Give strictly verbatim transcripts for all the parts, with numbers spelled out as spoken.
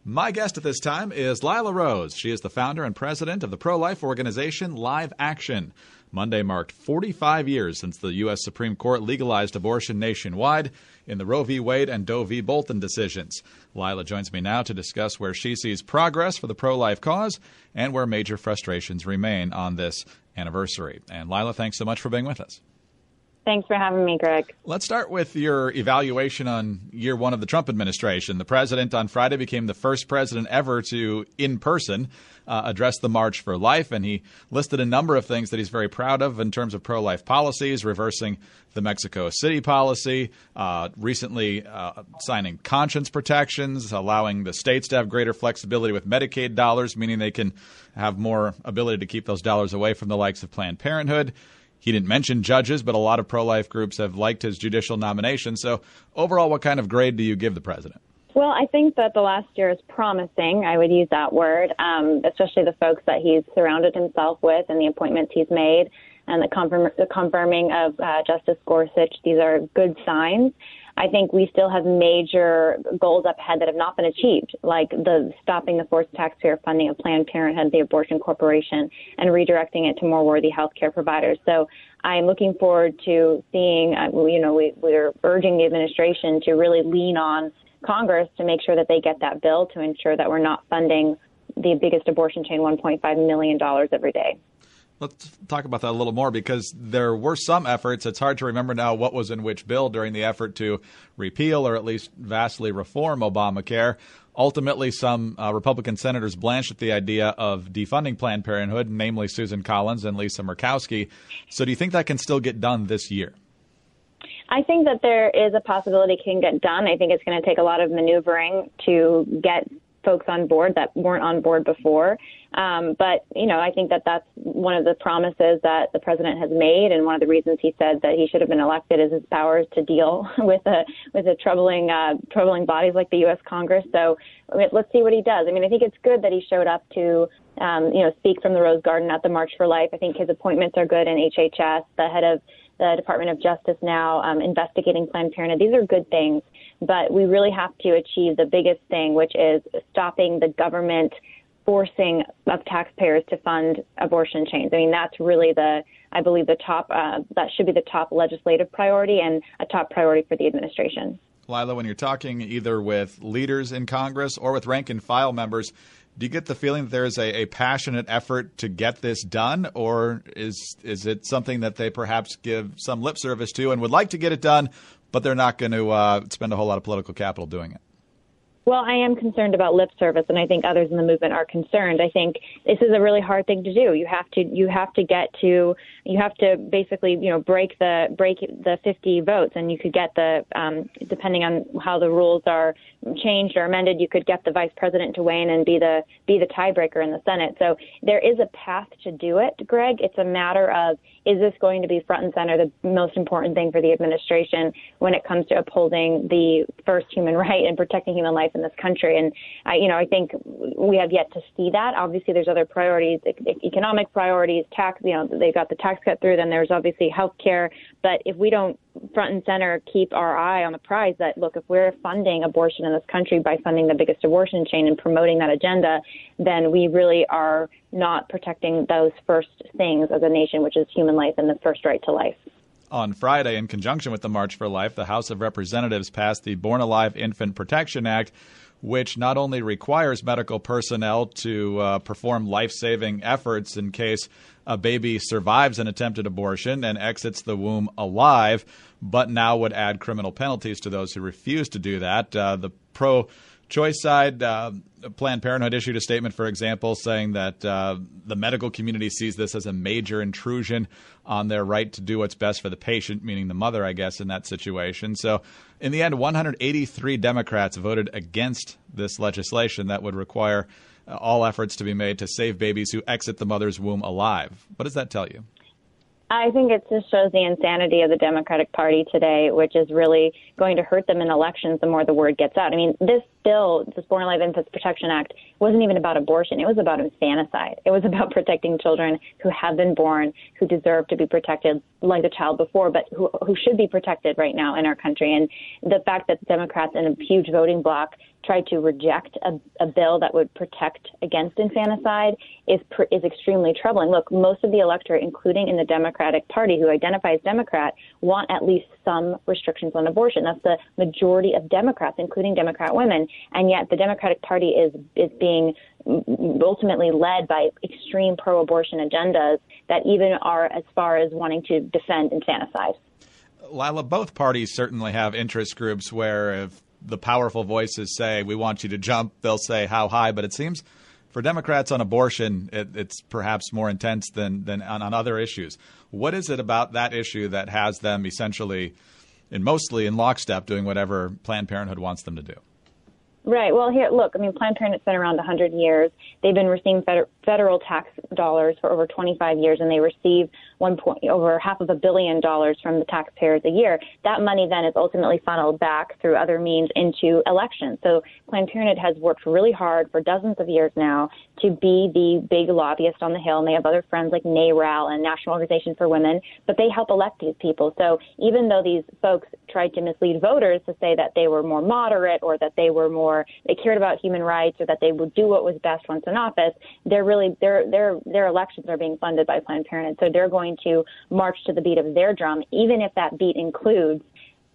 My guest at this time is Lila Rose. She is the founder and president of the pro-life organization Live Action. Monday marked forty-five years since the U S Supreme Court legalized abortion nationwide in the Roe v. Wade and Doe v. Bolton decisions. Lila joins me now to discuss where she sees progress for the pro-life cause and where major frustrations remain on this anniversary. And Lila, thanks so much for being with us. Thanks for having me, Greg. Let's start with your evaluation on year one of the Trump administration. The president on Friday became the first president ever to, in person, uh, address the March for Life, and he listed a number of things that he's very proud of in terms of pro-life policies, reversing the Mexico City policy, uh, recently uh, signing conscience protections, allowing the states to have greater flexibility with Medicaid dollars, meaning they can have more ability to keep those dollars away from the likes of Planned Parenthood. He didn't mention judges, but a lot of pro-life groups have liked his judicial nomination. So overall, what kind of grade do you give the president? Well, I think that the last year is promising. I would use that word, um, especially the folks that he's surrounded himself with and the appointments he's made and the, confirm- the confirming of uh, Justice Gorsuch. These are good signs. I think we still have major goals up ahead that have not been achieved, like the stopping the forced taxpayer funding of Planned Parenthood, the Abortion Corporation, and redirecting it to more worthy health care providers. So I'm looking forward to seeing, uh, you know, we, we're urging the administration to really lean on Congress to make sure that they get that bill to ensure that we're not funding the biggest abortion chain one point five million dollars every day. Let's talk about that a little more, because there were some efforts. It's hard to remember now what was in which bill during the effort to repeal or at least vastly reform Obamacare. Ultimately, some uh, Republican senators blanched at the idea of defunding Planned Parenthood, namely Susan Collins and Lisa Murkowski. So do you think that can still get done this year? I think that there is a possibility it can get done. I think it's going to take a lot of maneuvering to get folks on board that weren't on board before. Um, but, you know, I think that that's one of the promises that the president has made. And one of the reasons he said that he should have been elected is his powers to deal with a with a troubling, uh, troubling bodies like the U S Congress. So let's see what he does. I mean, I think it's good that he showed up to, um, you know, speak from the Rose Garden at the March for Life. I think his appointments are good in H H S, the head of the Department of Justice now, um, investigating Planned Parenthood. These are good things, but we really have to achieve the biggest thing, which is stopping the government forcing of taxpayers to fund abortion chains. I mean, that's really the, I believe, the top, uh, that should be the top legislative priority and a top priority for the administration. Lila, when you're talking either with leaders in Congress or with rank and file members, do you get the feeling that there is a, a passionate effort to get this done, or is is it something that they perhaps give some lip service to and would like to get it done, but they're not going to uh, spend a whole lot of political capital doing it? Well, I am concerned about lip service, and I think others in the movement are concerned. I think this is a really hard thing to do. You have to you have to get to you have to basically you know break the break the fifty votes, and you could get the um, depending on how the rules are changed or amended, you could get the vice president to weigh in and be the be the tiebreaker in the Senate. So there is a path to do it, Greg. It's a matter of, is this going to be front and center, the most important thing for the administration when it comes to upholding the first human right and protecting human life in this country? And I, you know, I think we have yet to see that. Obviously, there's other priorities, economic priorities, tax. You know, they've got the tax cut through. Then there's obviously health care. But if we don't front and center keep our eye on the prize that, look, if we're funding abortion in this country by funding the biggest abortion chain and promoting that agenda, then we really are not protecting those first things as a nation, which is human life and the first right to life. On Friday, in conjunction with the March for Life, the House of Representatives passed the Born Alive Infant Protection Act, which not only requires medical personnel to uh, perform life-saving efforts in case a baby survives an attempted abortion and exits the womb alive, but now would add criminal penalties to those who refuse to do that. Uh, the pro-choice side, uh, Planned Parenthood issued a statement, for example, saying that uh, the medical community sees this as a major intrusion on their right to do what's best for the patient, meaning the mother, I guess, in that situation. So in the end, one hundred eighty-three Democrats voted against this legislation that would require uh, all efforts to be made to save babies who exit the mother's womb alive. What does that tell you? I think it just shows the insanity of the Democratic Party today, which is really going to hurt them in elections the more the word gets out. I mean, this bill, this Born Alive Infants Protection Act, wasn't even about abortion. It was about infanticide. It was about protecting children who have been born, who deserve to be protected like the child before, but who, who should be protected right now in our country. And the fact that Democrats in a huge voting bloc tried to reject a, a bill that would protect against infanticide is is extremely troubling. Look, most of the electorate, including in the Democratic Party, who identifies Democrat, want at least some restrictions on abortion. That's the majority of Democrats, including Democrat women, and yet the Democratic Party is is being ultimately led by extreme pro-abortion agendas that even are as far as wanting to defend infanticide. Lila, both parties certainly have interest groups where if the powerful voices say, we want you to jump, they'll say how high. But it seems for Democrats on abortion, it, it's perhaps more intense than, than on, on other issues. What is it about that issue that has them essentially and mostly in lockstep doing whatever Planned Parenthood wants them to do? Right. Well, here, look, I mean, Planned Parenthood's been around one hundred years. They've been receiving feder- federal tax dollars for over twenty-five years, and they receive one point, over half of a billion dollars from the taxpayers a year. That money then is ultimately funneled back through other means into elections. So Planned Parenthood has worked really hard for dozens of years now to be the big lobbyist on the Hill, and they have other friends like NARAL and National Organization for Women, but they help elect these people. So even though these folks tried to mislead voters to say that they were more moderate or that they were more they cared about human rights or that they would do what was best once in office, they're really their their their elections are being funded by Planned Parenthood. So they're going to march to the beat of their drum, even if that beat includes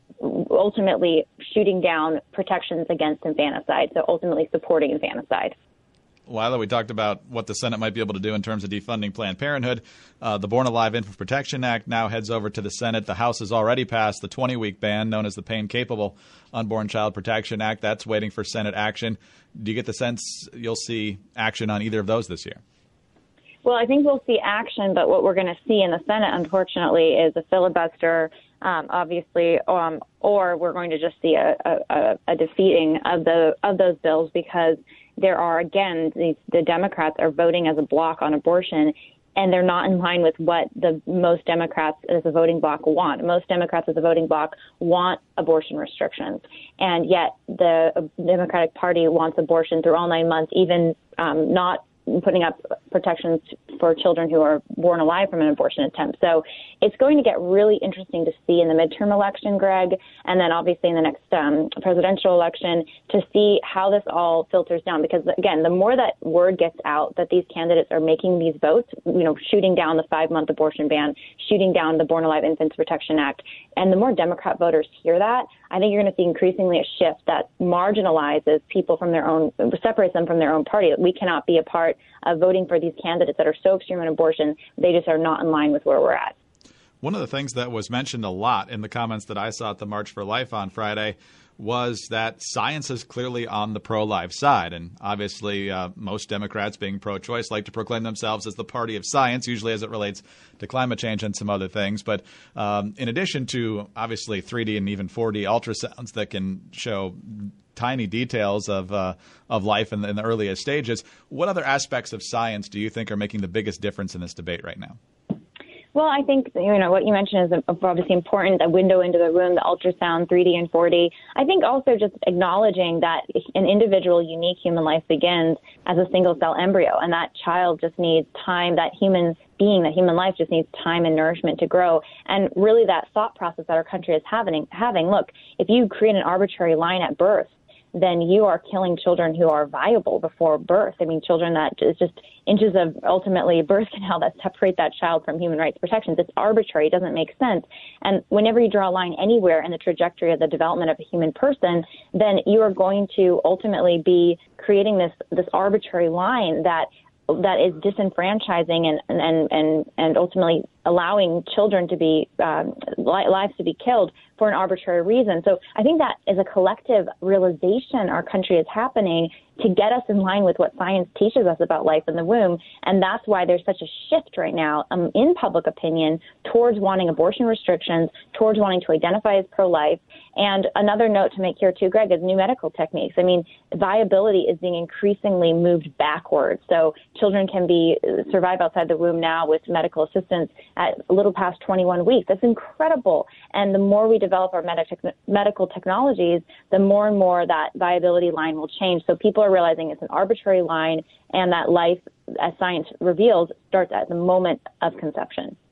ultimately shooting down protections against infanticide, so ultimately supporting infanticide. Lila, we talked about what the Senate might be able to do in terms of defunding Planned Parenthood. Uh, the Born Alive Infant Protection Act now heads over to the Senate. The House has already passed the twenty-week ban known as the Pain-Capable Unborn Child Protection Act. That's waiting for Senate action. Do you get the sense you'll see action on either of those this year? Well, I think we'll see action, but what we're going to see in the Senate, unfortunately, is a filibuster, um, obviously, um, or we're going to just see a, a, a defeating of the of those bills because there are, again, these, the Democrats are voting as a bloc on abortion, and they're not in line with what the most Democrats as a voting bloc want. Most Democrats as a voting bloc want abortion restrictions, and yet the Democratic Party wants abortion through all nine months, even um, not putting up protections for children who are born alive from an abortion attempt. So it's going to get really interesting to see in the midterm election, Greg, and then obviously in the next um, presidential election to see how this all filters down. Because, again, the more that word gets out that these candidates are making these votes, you know, shooting down the five-month abortion ban, shooting down the Born Alive Infants Protection Act, and the more Democrat voters hear that, I think you're going to see increasingly a shift that marginalizes people from their own, separates them from their own party. We cannot be a part of voting for these candidates that are so extreme in abortion. They just are not in line with where we're at. One of the things that was mentioned a lot in the comments that I saw at the March for Life on Friday was that science is clearly on the pro-life side. And obviously, uh, most Democrats, being pro-choice, like to proclaim themselves as the party of science, usually as it relates to climate change and some other things. But um, in addition to, obviously, three D and even four D ultrasounds that can show tiny details of uh, of life in the, in the earliest stages, what other aspects of science do you think are making the biggest difference in this debate right now? Well, I think, you know, what you mentioned is obviously important, a window into the room, the ultrasound, three D and four D. I think also just acknowledging that an individual, unique human life begins as a single-cell embryo, and that child just needs time, that human being, that human life just needs time and nourishment to grow. And really that thought process that our country is having, having look, if you create an arbitrary line at birth, then you are killing children who are viable before birth. I mean, children that is just inches of ultimately birth canal that separate that child from human rights protections. It's arbitrary. It doesn't make sense. And whenever you draw a line anywhere in the trajectory of the development of a human person, then you are going to ultimately be creating this, this arbitrary line that that is disenfranchising and, and, and, and ultimately allowing children to be, um, lives to be killed for an arbitrary reason. So I think that is a collective realization our country is happening to get us in line with what science teaches us about life in the womb. And that's why there's such a shift right now um, in public opinion towards wanting abortion restrictions, towards wanting to identify as pro-life. And another note to make here too, Greg, is new medical techniques. I mean, viability is being increasingly moved backwards. So children can be survive outside the womb now with medical assistance at a little past twenty-one weeks. That's incredible. And the more we develop our medic- medical technologies, the more and more that viability line will change. So people are realizing it's an arbitrary line and that life, as science reveals, starts at the moment of conception.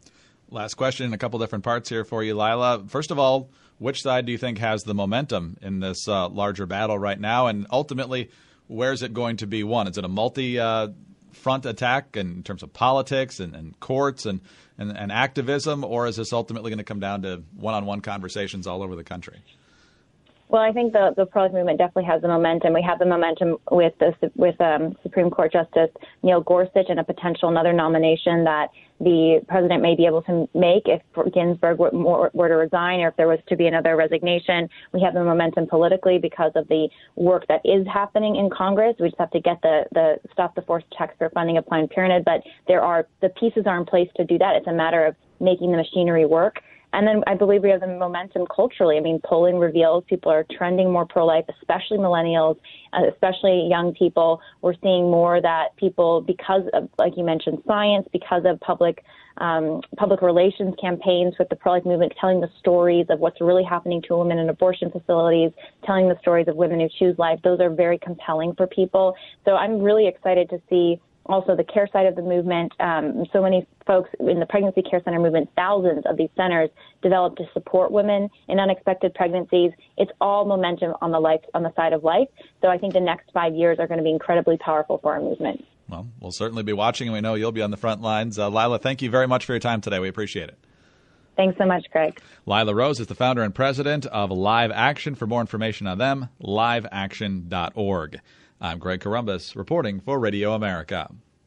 Last question in a couple different parts here for you, Lila. First of all, which side do you think has the momentum in this uh, larger battle right now? And ultimately, where is it going to be won? Is it a multi-front uh, attack in terms of politics and, and courts and, and, and activism, or is this ultimately going to come down to one-on-one conversations all over the country? Well, I think the, the pro-life movement definitely has the momentum. We have the momentum with the, with um, Supreme Court Justice Neil Gorsuch and a potential another nomination that the president may be able to make if Ginsburg were, were to resign or if there was to be another resignation. We have the momentum politically because of the work that is happening in Congress. We just have to get the, the stop the forced checks for funding of Planned Parenthood. But there are the pieces are in place to do that. It's a matter of making the machinery work. And then I believe we have the momentum culturally. I mean, polling reveals people are trending more pro-life, especially millennials, uh, especially young people. We're seeing more that people, because of, like you mentioned, science, because of public um, public relations campaigns with the pro-life movement, telling the stories of what's really happening to women in abortion facilities, telling the stories of women who choose life. Those are very compelling for people. So I'm really excited to see also the care side of the movement. Um, so many folks in the pregnancy care center movement, thousands of these centers developed to support women in unexpected pregnancies. It's all momentum on the life, on the side of life. So I think the next five years are going to be incredibly powerful for our movement. Well, we'll certainly be watching, and we know you'll be on the front lines. Uh, Lila, thank you very much for your time today. We appreciate it. Thanks so much, Greg. Lila Rose is the founder and president of Live Action. For more information on them, live action dot org. I'm Greg Corombos reporting for Radio America.